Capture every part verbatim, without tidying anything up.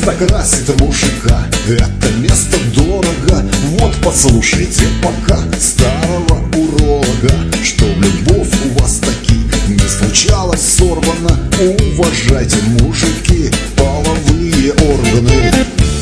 Это красит мужика, это место дорого. Вот послушайте пока старого уролога, что любовь у вас таки не случалось сорвана. Уважайте, мужики, половые органы.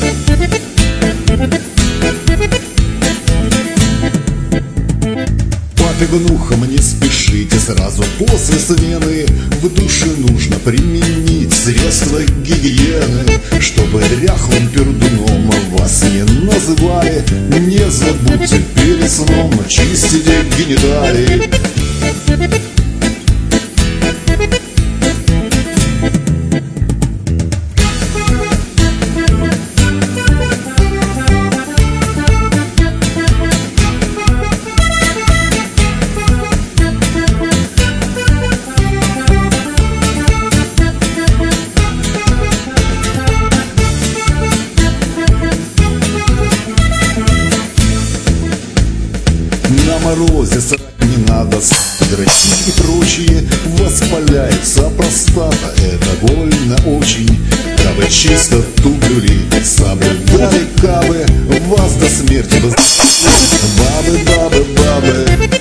Папе-внухам не спешите сразу после смены. В душе нужно применить средства гигиены, чтобы ряхлым пердуном вас не называли. Не забудьте перед сном чистить гениталии. На морозе срать не надо, грачи и прочие. Воспаляется простата, это больно очень. Кабы чисто тубрюли, соблюдали кабы, вас до смерти воз... Бабы, бабы, бабы.